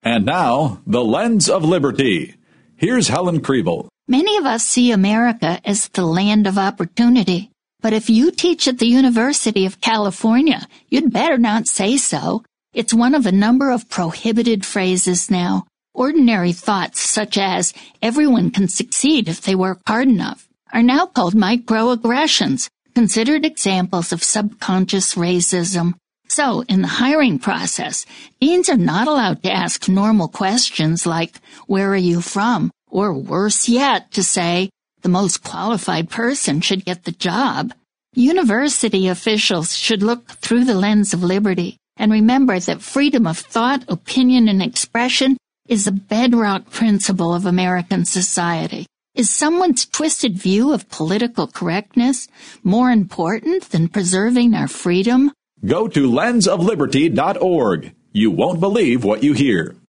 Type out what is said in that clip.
And now, The Lens of Liberty. Here's Helen Kriebel. Many of us see America as the land of opportunity. But if you teach at the University of California, you'd better not say so. It's one of a number of prohibited phrases now. Ordinary thoughts such as, everyone can succeed if they work hard enough, are now called microaggressions, considered examples of subconscious racism. So, in the hiring process, deans are not allowed to ask normal questions like, where are you from? Or worse yet, to say, the most qualified person should get the job. University officials should look through the lens of liberty and remember that freedom of thought, opinion, and expression is a bedrock principle of American society. Is someone's twisted view of political correctness more important than preserving our freedom? Go to lensofliberty.org. You won't believe what you hear.